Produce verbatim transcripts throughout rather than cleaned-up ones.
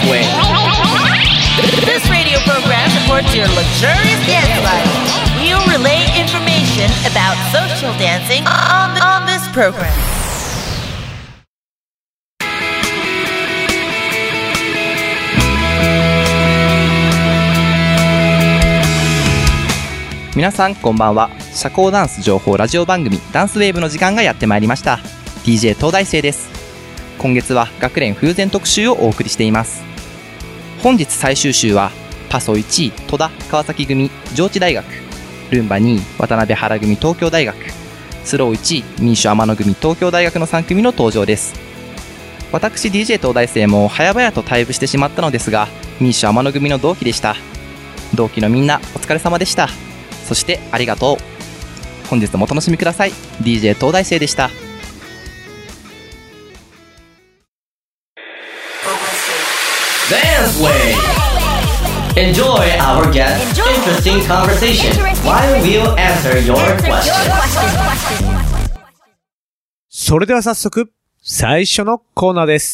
Way. This radio program supports your luxurious dance life. We'll relay information about social dancing on, the, on this program. 皆さんこんばんは。社交ダンス情報ラジオ番組ダンスウェーブの時間がやってまいりました。 ディージェー 東大生です。今月は学連冬前特集をお送りしています。本日最終週はパソいちい戸田川崎組上智大学、ルンバにい渡辺原組東京大学、スローいちい民主天野組東京大学のさん組の登場です。私 ディージェー 東大生も早々と退部してしまったのですが、民主天野組の同期でした。同期のみんなお疲れ様でした。そしてありがとう。本日もお楽しみください。 ディージェー 東大生でした。 Dance Way. Enjoy our guest's interesting conversation while we'll answer your questions. それでは早速最初のコーナーです。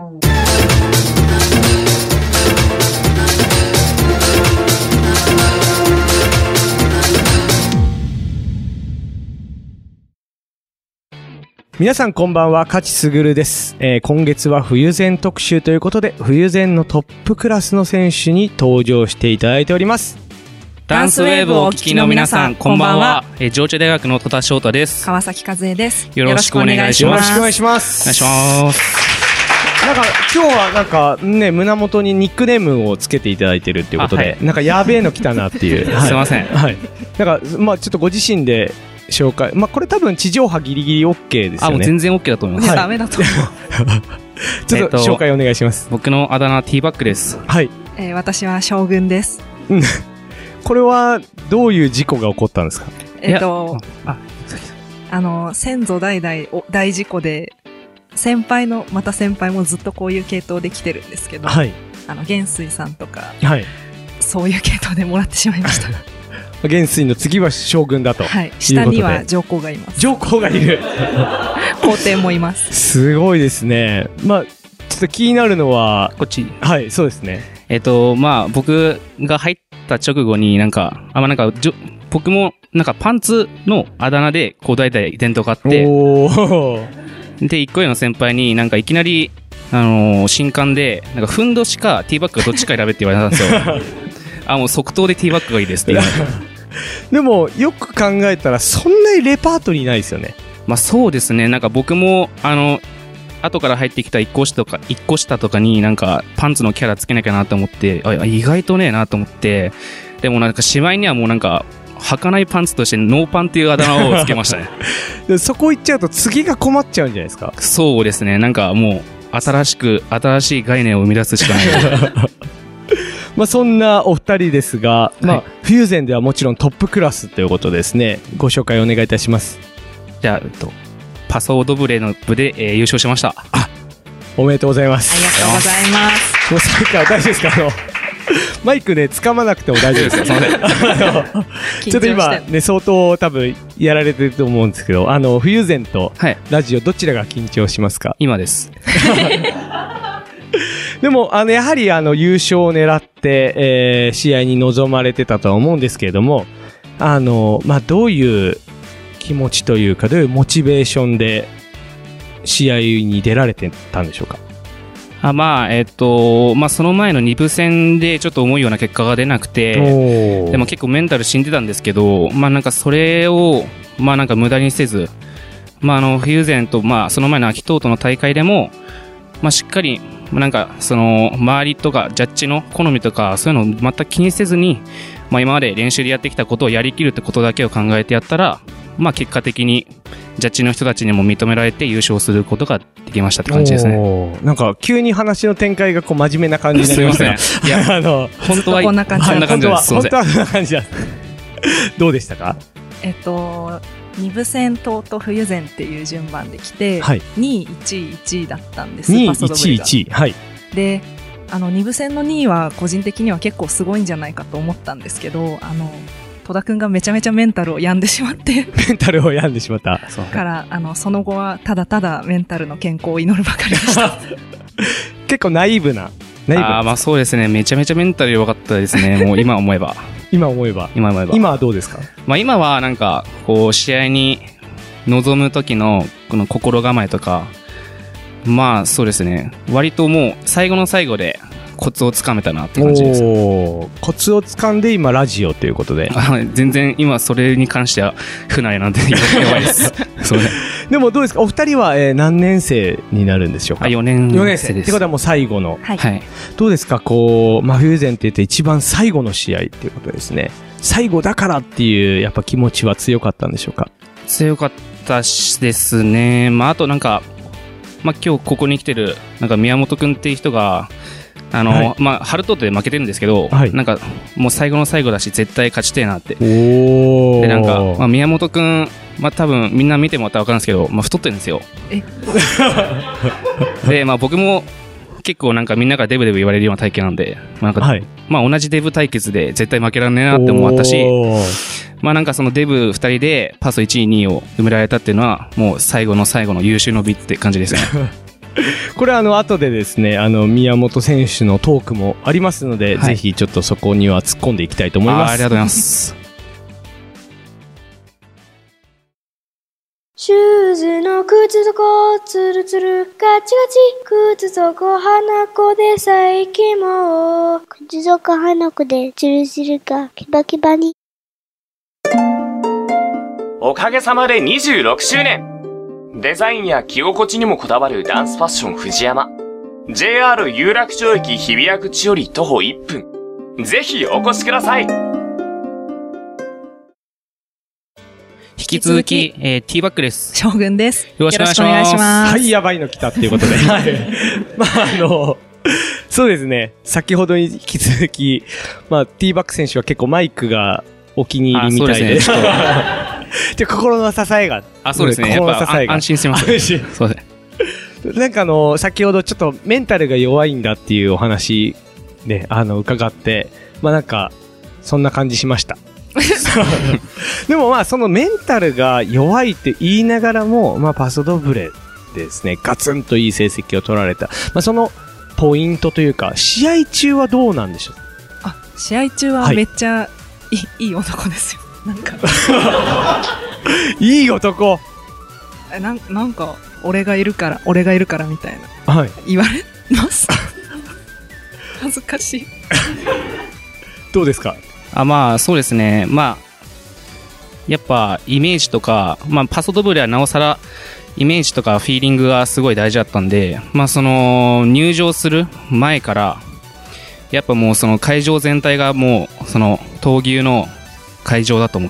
皆さんこんばんは、勝すぐるです、えー、今月は冬前特集ということで、冬前のトップクラスの選手に登場していただいております。 ダンスウェーブをお聞きの皆さんこんばんは。えー、上智大学の戸田翔太です。 川崎和恵です。 よろしくお願いします。 よろしくお願いします。 お願いします。 なんか今日はなんかね、胸元にニックネームをつけていただいてるっていうことで、はい、なんかやべえの来たなっていうはい、すいません、 はい、なんかまあちょっとご自身で紹介、まあこれ多分地上波ギリギリ OK ですよね。 あ、もう全然 OK だと思います。 はい、ダメだと思うちょっと紹介お願いします。 僕のあだ名 T バックです。 はい、 えー、私は将軍です。 これはどういう事故が起こったんですか？ えっとああの先祖代々大事故で、先輩のまた先輩もずっとこういう系統で来てるんですけど、はい、あの元帥さんとか、はい、そういう系統でもらってしまいました元帥の次は将軍だと、 はい、下には上皇がいます。 上皇がいる皇帝もいます。 すごいですね。まあちょっと気になるのはこっち。 はい、そうですね。 えっとまあ僕が入った直後になんかあまあなんかじょ僕もなんかパンツのあだ名でこう代々伝統があって、おで一個上の先輩になんかいきなりあのー、新刊でなんかふんどしかティーバッグかどっちか選べって言われたんですよあ、もう即答でティーバッグがいいですって言われてでもよく考えたらそんなにレパートリーないですよね。 まあそうですね。なんか僕もあの後から入ってきた一個下とか一個下とかになんかパンツのキャラつけなきゃなと思って、あ、意外とねえなと思って、でもなんかしまいにはもうなんか履かないパンツとしてノーパンっていうあだ名をつけましたねでそこ行っちゃうと次が困っちゃうんじゃないですか。 そうですね。なんかもう新しく新しい概念を生み出すしかないまあそんなお二人ですが、はい、まあ冬前ではもちろんトップクラスということですね。ご紹介お願いいたします。 じゃあ、えっと、パソードブレの部で、えー、優勝しました。 あ、おめでとうございます。 ありがとうございます。 もうさっきから大丈夫ですか？あのマイクね掴まなくても大丈夫ですよ。すいませんちょっと今ね相当多分やられてると思うんですけど、あの冬前とラジオどちらが緊張しますか？ 今ですでもあのやはりあの優勝を狙って、えー、試合に臨まれてたとは思うんですけれども、あの、まあ、どういう気持ちというかどういうモチベーションで試合に出られてたんでしょうか？ あまあえっとまあその前のに部戦でちょっと思うような結果が出なくて、でも結構メンタル死んでたんですけど、まあなんかそれをまあなんか無駄にせず、まああの冬前とまあその前の秋東都の大会でもまあしっかりなんかその周りとかジャッジの好みとかそういうのを全く気にせずに、まあ今まで練習でやってきたことをやりきるってことだけを考えてやったら、まあ結果的にジャッジの人たちにも認められて優勝することができましたって感じですね。 なんか急に話の展開がこう真面目な感じになりましたね。 すいません。いやあの本当はこんな感じ、 こんな感じです。 本当はこんな感じです。どうでしたか？ えっとに部戦東と冬前っていう順番で来て、はい、にい、いちい、いちいだったんです。 にい、いちい、いちい、はい。 で、あのに部戦のにいは個人的には結構すごいんじゃないかと思ったんですけど、あの戸田くんがめちゃめちゃメンタルを病んでしまってメンタルを病んでしまったからあのその後はただただメンタルの健康を祈るばかりでした結構ナイーブなナイブ。 ああ、まあそうですね。めちゃめちゃメンタル弱かったですね。もう今思えば。 今思えば。 今思えば。 今はどうですか？ まあ今はなんか、こう、試合に臨む時の、この心構えとか、まあそうですね。割ともう、最後の最後で、コツをつかめたなって感じです。 おコツをつかんで今ラジオということで。 全然今それに関しては不慣れなんで弱いです。そうね。 でもどうですか、お二人は、えー、何年生になるんでしょうか？ よねん生です。 よねん生ってことはもう最後の。 はい。 どうですか、こう、まあ、フューゼンって言って一番最後の試合っていうことですね。最後だからっていうやっぱ気持ちは強かったんでしょうか？ 強かったですね。まああとなんか、まあ今日ここに来てるなんか宮本くんっていう人が、あの、はい、まあ、ハルトートで負けてるんですけど、はい、なんか、もう最後の最後だし、絶対勝ちてえなって。 おで、なんか、まあ、宮本くん、まあ、多分、みんな見てもらったら分かるんですけど、まあ、太ってるんですよ。 えで、まあ、僕も、結構なんかみんながデブデブ言われるような体型なんで、まあ、なんか、はい、まあ、同じデブ対決で絶対負けられねえなって思ったし、まあ、なんかそのデブ二人でパスいちい、にいを埋められたっていうのは、もう最後の最後の優秀の美って感じですね。 これあの後でですね、あの宮本選手のトークもありますので、はい、ぜひちょっとそこには突っ込んでいきたいと思います。 あ, ありがとうございます。 シューズの靴底ツルツルガチガチ、靴底花子で最近も靴底花子でツルツルがキバキバに。 おかげさまでにじゅうろくしゅうねん。デザインや着心地にもこだわるダンスファッション藤山。ジェイアール 有楽町駅日比谷口より徒歩いっぷん。ぜひお越しください。 引き続き、えー、ティーバックです。 将軍です。 よろしくお願いします。ますはい、やばいの来たっていうことで。はい。まあ、あの、そうですね。先ほどに引き続き、まあ、ティーバック選手は結構マイクがお気に入りみたいで。そうですね。で心の支えが。 あ、そうですね。心の支えが。安心してます。安心。そうですね。 なんかあの、先ほどちょっとメンタルが弱いんだっていうお話ね、あの、伺って、まあなんか、そんな感じしました。でもまあそのメンタルが弱いって言いながらも、まあパソドブレですね、ガツンといい成績を取られた。まあそのポイントというか、試合中はどうなんでしょう？ あ、試合中はめっちゃ、はい、いい、いい男ですよ。なんか。 いい男。 え、なん、なんか、俺がいるから、俺がいるからみたいな。 はい。 言われます。恥ずかしい。 どうですか？ あ、まあそうですね。まあやっぱイメージとか、まあパソドブレはなおさらイメージとかフィーリングがすごい大事だったんで、まあその入場する前からやっぱもうその会場全体がもうその闘牛の会場だと思って、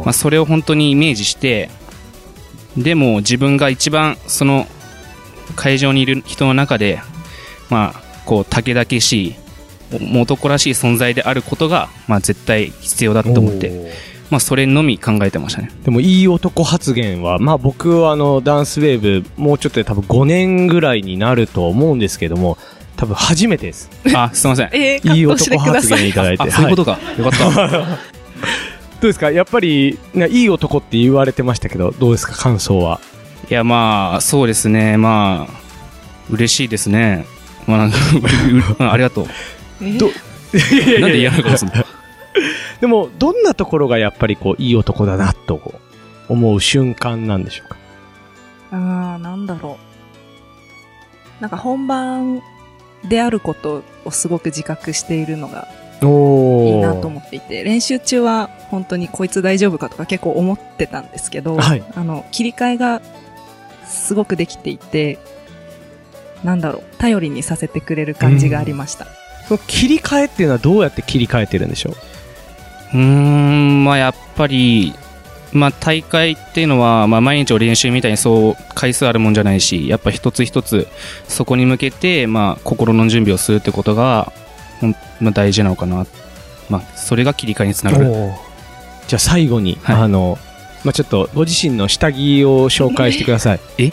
まあそれを本当にイメージして、でも自分が一番その会場にいる人の中でまあこう武々しい男らしい存在であることが、まあ、絶対必要だと思って、まあ、それのみ考えてましたね。 でもいい男発言は、まあ、僕はあのダンスウェーブもうちょっとで多分ごねんぐらいになると思うんですけども、多分初めてです。 あ、すいません。 えー、 いい男発言いただいて。 あ、そういうことか、はい、よかった。 どうですか、やっぱりいい男って言われてましたけど、どうですか感想は？ いや、まあそうですね、まあ嬉しいですね。まあなんかありがとう。どなんで嫌な顔するの？ でもどんなところがやっぱりこういい男だなと思う瞬間なんでしょうか？ あー、なんだろう、なんか本番であることをすごく自覚しているのがいいなと思っていて、練習中は本当にこいつ大丈夫かとか結構思ってたんですけど、はい、あの切り替えがすごくできていて、なんだろう、頼りにさせてくれる感じがありました。 その切り替えっていうのはどうやって切り替えてるんでしょう？ うーん、まあやっぱり、まあ大会っていうのは、まあ毎日を練習みたいにそう回数あるもんじゃないし、やっぱ一つ一つそこに向けて、まあ心の準備をするってことが、まあ大事なのかな。まあそれが切り替えにつながる。 じゃあ最後に、はい、あの、まあちょっとご自身の下着を紹介してください。 え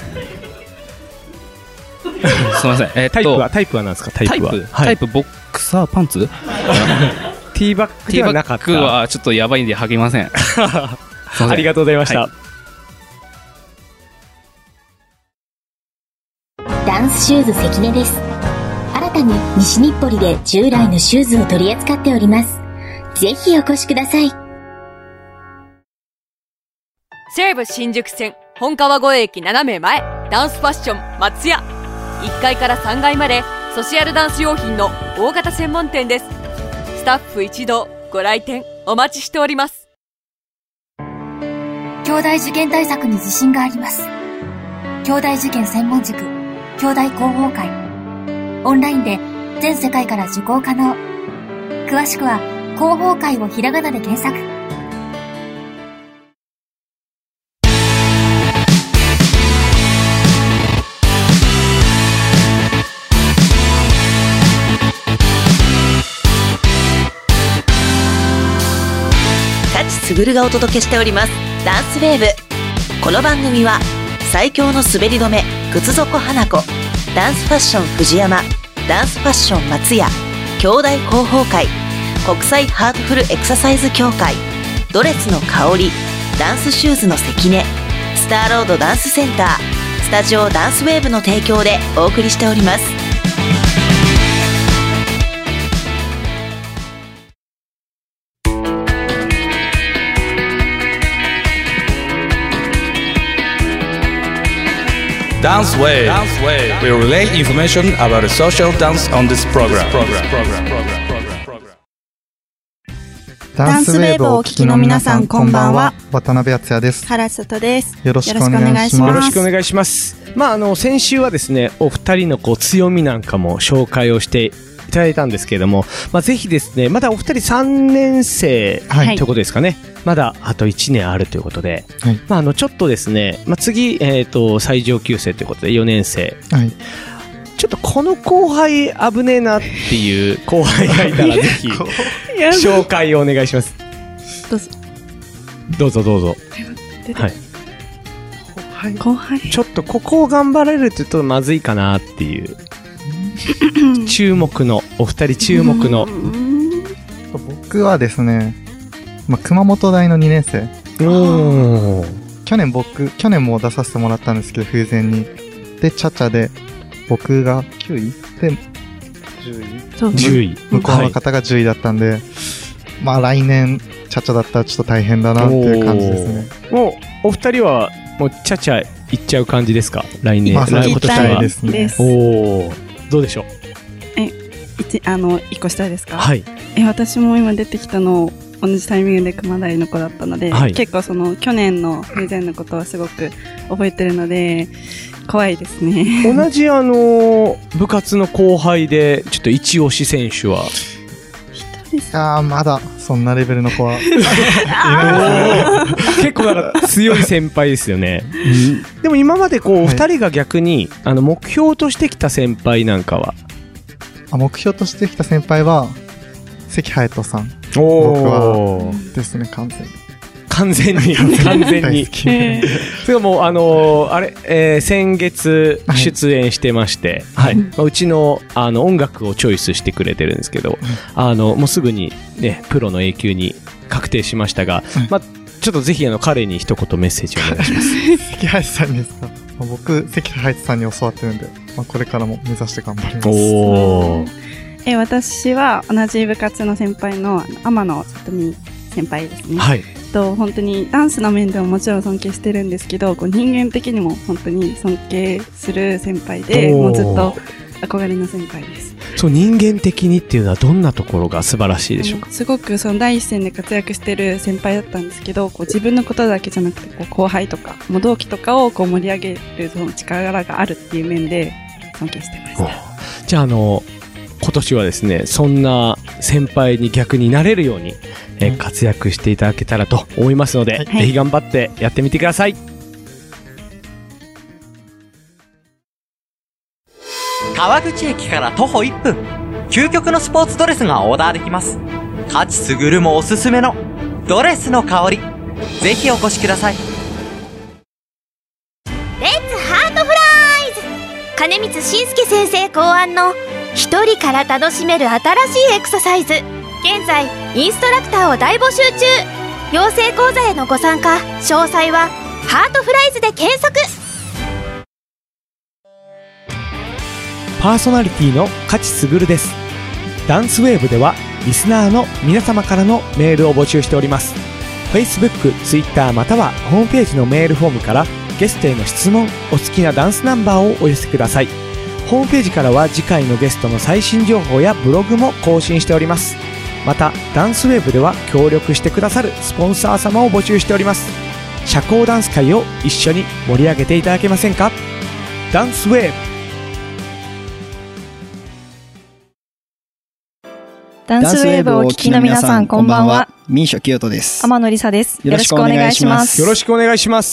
すみません。えー、 タイプはタイプは何ですか？タイプはタイプ、はい、タイプボックサーパンツ？ ティーバッグではなかった。 ティーバッグはちょっとやばいんで履けません。 ありがとうございました。はい、 ダンスシューズ関根です。新たたに西日暮里で従来のシューズを取り扱っております。ぜひお越しください。 西武新宿線本川越駅斜め前、ダンスファッション松屋。いっかいからさんがいまでソシアルダンス用品の大型専門店です。スタッフ一同ご来店お待ちしております。 兄弟受験対策に自信があります。兄弟受験専門塾兄弟広報会。オンラインで全世界から受講可能。詳しくは広報会をひらがなで検索。 すぐるがお届けしておりますダンスウェーブ。この番組は最強の滑り止め靴底花子、ダンスファッション藤山、ダンスファッション松屋、兄弟広報会、国際ハートフルエクササイズ協会、ドレスの香り、ダンスシューズの関根、スターロードダンスセンター、スタジオダンスウェーブの提供でお送りしております。 Dance Wave. We relay information about social dance on this program. ダンスウェーブをお聞きの皆さん、こんばんは。 渡辺敦也です。 原里です。 よろしくお願いします。 よろしくお願いします。まあ、あの、先週はですね、お二人のこう強みなんかも紹介をしていただいたんですけれども、まあ、ぜひですね、まだお二人さんねん生、はい、ということですかね。まだあといちねんあるということで、はい、まあ、あのちょっとですね、まあ、次、えーと、最上級生ということでよねん生、はい、ちょっとこの後輩危ねえなっていう後輩がいたらぜひ紹介をお願いします。 どうぞどうぞどうぞ。はい、 後輩後輩ちょっとここを頑張れるって言うとまずいかなっていう注目のお二人注目の僕はですね、まあ、熊本大のにねん生。お去年僕去年も出させてもらったんですけど、風前にでチャチャで僕がきゅういでじゅうい、 向こうの方がじゅういだったんで、はい、まあ来年チャチャだったらちょっと大変だなっていう感じですね。 もうお二人はもうチャチャ行っちゃう感じですか、来年。 まあ、来年はですね。 おどうでしょう。 え一あの一個下ですか。 はい。 え私も今出てきたの同じタイミングで熊大の子だったので、はい、結構その去年の風前のことはすごく覚えてるので怖いですね。 同じあの部活の後輩でちょっと一押し選手はあーまだそんなレベルの子は結構なんか強い先輩ですよね、うん、でも今までこう、はい、ふたりが逆にあの目標としてきた先輩なんかはあ目標としてきた先輩は関隼人さん。僕はですね、完全に完全に完全にそれがもうあのー、あれ、えー、先月出演してまして、はい、はい、まあ、うちのあの音楽をチョイスしてくれてるんですけど、あのもうすぐにねプロの永久に確定しましたが、はい、まあちょっとぜひあの彼に一言メッセージをお願いします。 関隼人さんですか。僕関隼人さんに教わってるんで、まあ、これからも目指して頑張ります。 おえ私は同じ部活の先輩の天野里美先輩ですね。 はい。 と本当にダンスの面でももちろん尊敬してるんですけど、こう人間的にも本当に尊敬する先輩で、もうずっと憧れの先輩です。 そう、人間的にっていうのはどんなところが素晴らしいでしょうか。 すごくその第一線で活躍してる先輩だったんですけど、こう自分のことだけじゃなくてこう後輩とかもう同期とかをこう盛り上げるその力があるっていう面で尊敬してました。 じゃああの今年はですね、そんな先輩に逆になれるように、えー、活躍していただけたらと思いますので、はい、ぜひ頑張ってやってみてください。 川口駅から徒歩いっぷん、究極のスポーツドレスがオーダーできます。勝すぐるもおすすめのドレスの香り、ぜひお越しください。 レッツハートフライズ、金光信介先生考案の一人から楽しめる新しいエクササイズ。現在インストラクターを大募集中。養成講座へのご参加詳細はハートフライズで検索。 パーソナリティの勝すぐるです。ダンスウェーブではリスナーの皆様からのメールを募集しております。 Facebook、Twitter またはホームページのメールフォームからゲストへの質問、お好きなダンスナンバーをお寄せください。ホームページからは次回のゲストの最新情報やブログも更新しております。またダンスウェーブでは協力してくださるスポンサー様を募集しております。社交ダンス界を一緒に盛り上げていただけませんか。ダンスウェーブ。 ダンスウェーブをお聞きの皆さん、こんばんは。ミーショ清人です。 天野りさです。 よろしくお願いします。 よろしくお願いします。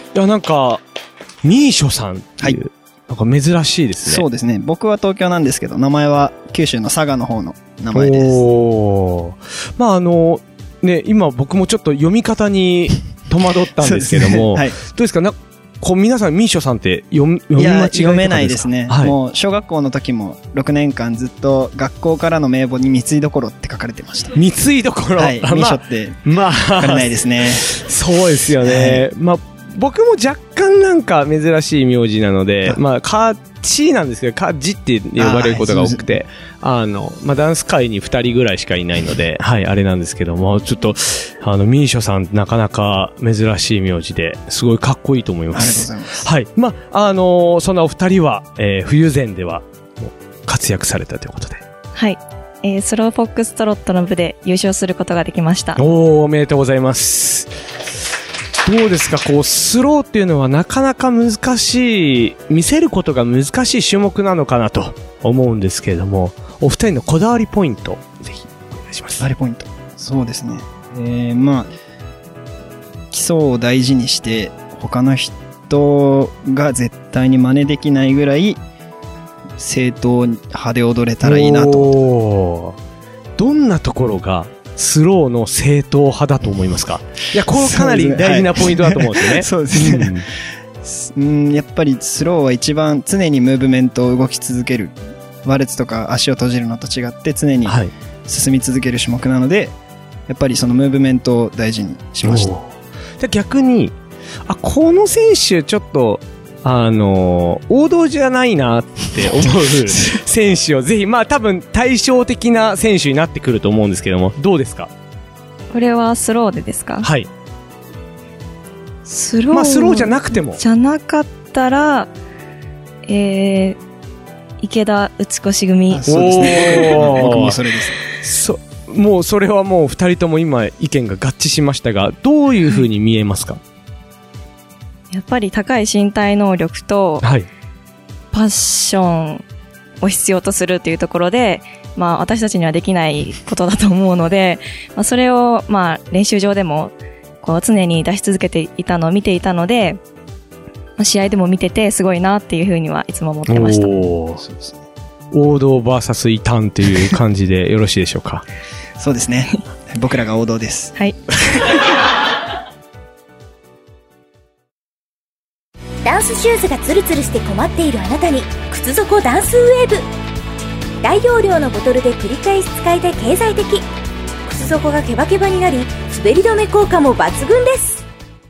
いや、なんか、ミーショさんっていう、はい、なんか珍しいですね。 そうですね。僕は東京なんですけど、名前は九州の佐賀の方の名前です。 おー。まあ、あの、ね、今僕もちょっと読み方に戸惑ったんですけども、ね、はい、どうですかな、こう皆さんミーショさんって読み間違いとかですか？いや、 読めないですね、はい、もう小学校の時もろくねんかんずっと学校からの名簿に三井どころって書かれてました。 三井どころ、 はい、ミーショってまあ書かれないですね。 そうですよね、はい、まあ僕も若干なんか珍しい名字なので、まあカチなんですけど、カジって呼ばれることが多くて、あの、まあダンス界に二人ぐらいしかいないので、はい、あれなんですけども、ちょっと、あの、ミーショさんなかなか珍しい名字で、すごいかっこいいと思います。 ありがとうございます。 はい。まあ、あのー、そんなお二人は、えー、冬前では、活躍されたということで。 はい。えー、スローフォックストロットの部で優勝することができました。 おー、おめでとうございます。どうですか、こうスローっていうのはなかなか難しい、見せることが難しい種目なのかなと思うんですけれども、お二人のこだわりポイントぜひお願いします。 こだわりポイント、そうですね、えー、まあ基礎を大事にして他の人が絶対に真似できないぐらい正統派で踊れたらいいなと。 おー、どんなところがスローの正統派だと思いますか？いや、これかなり大事なポイントだと思うんですよね。 そうですね。うん、やっぱりスローは一番常にムーブメントを動き続ける。ワルツとか足を閉じるのと違って常に進み続ける種目なので、はい、やっぱりそのムーブメントを大事にしました。 じゃ逆に、あ、この選手ちょっとあのー、王道じゃないなって思う選手をぜひ、まあ多分対照的な選手になってくると思うんですけども、どうですか？ これはスローでですか？ はい。 スロー、 まあスローじゃなくても。 じゃなかったら、えー、池田美し組。 そうですね。僕もそれです。 そ、もうそれはもう二人とも今意見が合致しましたが、どういう風に見えますか？ やっぱり高い身体能力と、はい、パッションを必要とするというところで、まあ私たちにはできないことだと思うので、まあ、それをまあ練習場でもこう常に出し続けていたのを見ていたので、まあ、試合でも見ててすごいなっていうふうにはいつも思ってました。 おー、そうですね。王道 ブイエス 異端っていう感じでよろしいでしょうか？ そうですね。僕らが王道です。 はい。 ダンスシューズがツルツルして困っているあなたに靴底ダンスウェーブ。大容量のボトルで繰り返し使えて経済的。靴底がケバケバになり滑り止め効果も抜群です。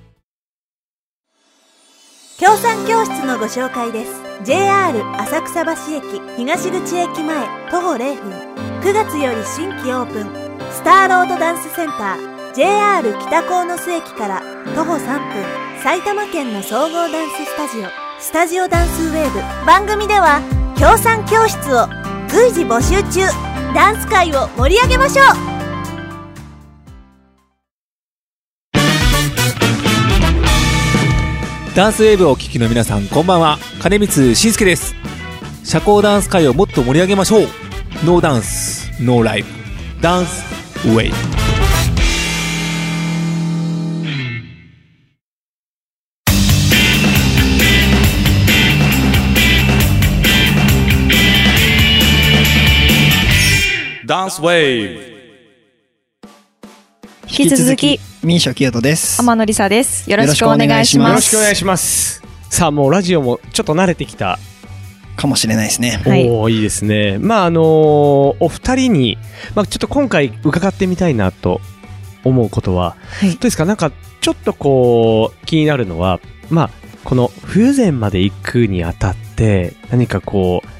協賛教室のご紹介です。 ジェイアール 浅草橋駅東口駅前徒歩れいふん。くがつより新規オープンスターロードダンスセンター ジェイアール 北鴻巣駅から徒歩さんぷん。埼玉県の総合ダンススタジオスタジオダンスウェーブ。番組では協賛教室を随時募集中。ダンス界を盛り上げましょう。 ダンスウェーブをお聞きの皆さん、こんばんは。金光慎介です。社交ダンス界をもっと盛り上げましょう。ノーダンスノーライブダンスウェーブ。 ダンスウェーブ。 引き続きミーショ清人です。 天野りさです。よろしくお願いします。 よろしくお願いします。さあ、もうラジオもちょっと慣れてきたかもしれないですね。 はい、おー、いいですね。まああのー、お二人に、まあ、ちょっと今回伺ってみたいなと思うことは、はい、どうですか？なんかちょっとこう気になるのは、まあこの冬前まで行くにあたって何かこう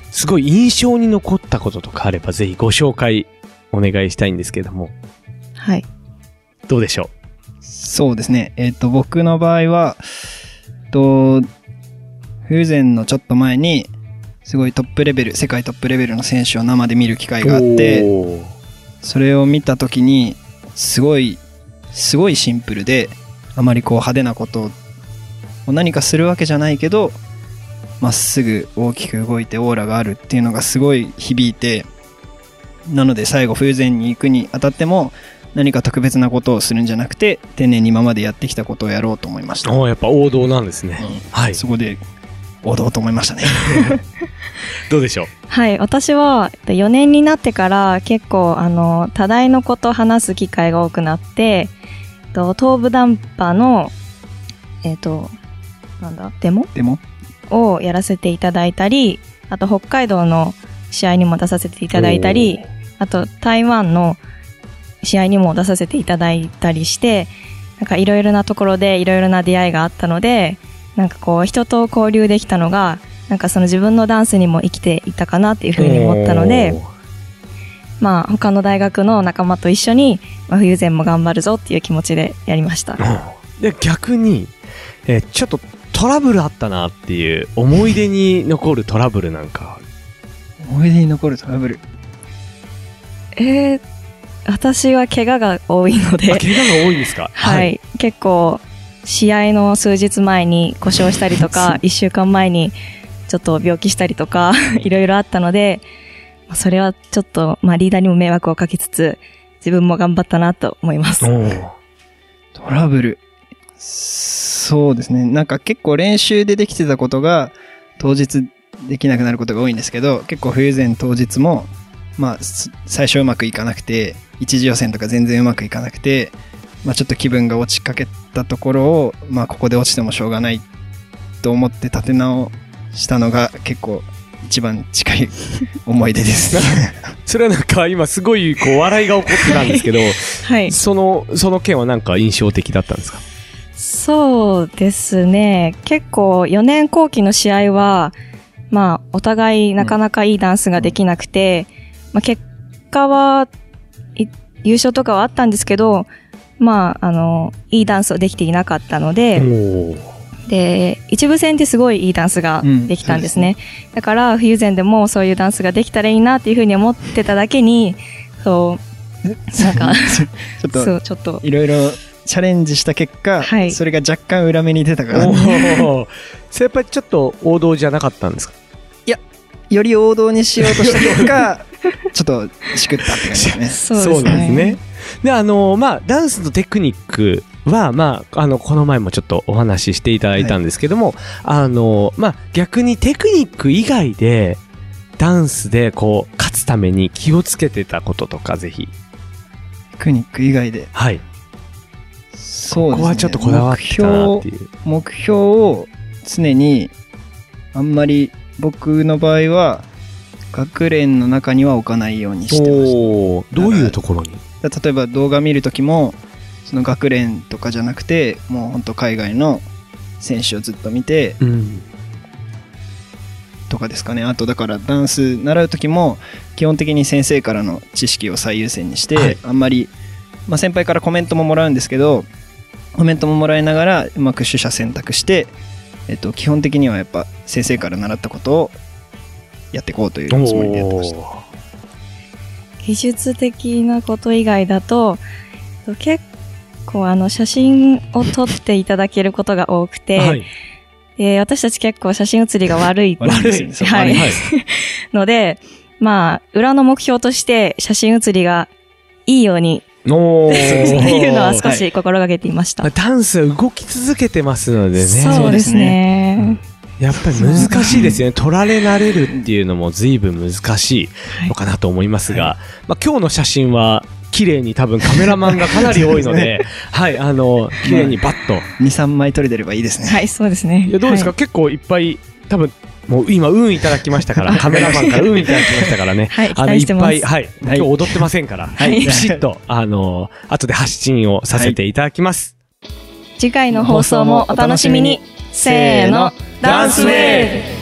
すごい印象に残ったこととかあればぜひご紹介お願いしたいんですけども。 はい。 どうでしょう？ そうですね。えっと、僕の場合は、と、風前のちょっと前に、すごいトップレベル、世界トップレベルの選手を生で見る機会があって、それを見たときに、すごい、すごいシンプルで、あまりこう派手なことを何かするわけじゃないけど、まっすぐ大きく動いてオーラがあるっていうのがすごい響いて、なので最後風前に行くにあたっても、何か特別なことをするんじゃなくて、丁寧に今までやってきたことをやろうと思いました。 おー、やっぱ王道なんですね。うん、 はい。そこで、王道と思いましたね。 どうでしょう？ はい。私はよねんになってから結構、あの、多大のことを話す機会が多くなって、と東部ダンパの、えっと、なんだ、デモデモをやらせていただいたり、あと北海道の試合にも出させていただいたり、あと台湾の試合にも出させていただいたりして、なんかいろいろなところでいろいろな出会いがあったので、なんかこう人と交流できたのが、なんかその自分のダンスにも生きていたかなっていうふうに思ったので、まあ他の大学の仲間と一緒に、まあ、冬前も頑張るぞっていう気持ちでやりました。 で、逆に、えー、ちょっとトラブルあったなっていう思い出に残るトラブルなんか。 思い出に残るトラブル。 えー、私は怪我が多いので。 怪我が多いんですか？ はい、はい。結構、試合の数日前に故障したりとか、いっしゅうかんまえにちょっと病気したりとか、いろいろあったので、それはちょっと、まあリーダーにも迷惑をかけつつ、自分も頑張ったなと思います。 トラブル。そうですね。なんか結構練習でできてたことが、当日できなくなることが多いんですけど、結構冬前当日も、まあ、最初うまくいかなくて、一次予選とか全然うまくいかなくて、まあちょっと気分が落ちかけたところを、まあここで落ちてもしょうがないと思って立て直したのが結構一番近い思い出です。 それはなんか今すごいこう笑いが起こってたんですけど、はい、その、その件はなんか印象的だったんですか？ そうですね。結構よねん後期の試合は、まあお互いなかなかいいダンスができなくて、うんまあ、結果は優勝とかはあったんですけど、まあ、あの、いいダンスをできていなかったので、で、一部戦ってすごいいいダンスができたんですね。うん、だから、冬前でもそういうダンスができたらいいなっていうふうに思ってただけに、そう、なんか、 ちょっと、そう、ちょっと、いろいろチャレンジした結果、はい、それが若干裏目に出たから。 それやっぱりちょっと王道じゃなかったんですか？ いや、より王道にしようとした結果、ちょっとしくったって感じですね。 そうですね。で、あの、まあ、ダンスのテクニックは、まあ、あの、この前もちょっとお話ししていただいたんですけども、はい、あの、まあ、逆にテクニック以外で、ダンスでこう、勝つために気をつけてたこととか、ぜひ。 テクニック以外で。 はい。 そうですね。 ここはちょっとこだわったなっていう。 目標を常に、あんまり僕の場合は、学連の中には置かないようにしてました。 どういうところに？ 例えば動画見るときも、その学連とかじゃなくて、もう本当海外の選手をずっと見て、うん、とかですかね。あとだからダンス習うときも、基本的に先生からの知識を最優先にして、はい、あんまり、まあ先輩からコメントももらうんですけど、コメントももらいながらうまく取捨選択して、えっと、基本的にはやっぱ先生から習ったことをやっていこうというつもりでやってました。 技術的なこと以外だと結構あの写真を撮っていただけることが多くて、はい、で私たち結構写真写りが悪い悪いですね、 はい、のでまあ裏の目標として写真写りがいいようにおっていうのは少し心がけていました。 はい、ダンス動き続けてますのでね。 そうですね。 やっぱり難しいですよね。取られ慣れるっていうのも随分難しいのかなと思いますが、はい、まあ、今日の写真は綺麗に多分カメラマンがかなり多いので、はい、あの、綺麗にバッと。 に、さんまい撮れてればいいですね。 はい、そうですね。 いや、どうですか、はい、結構いっぱい、多分、もう今、運いただきましたから、カメラマンから運いただきましたからね。 はい、あの、いっぱい、 はい、今日踊ってませんから、はい、ピシッと、あの、後で発信をさせていただきます。 はい、次回の放送もお楽しみに。せーの、ダンスウェーブ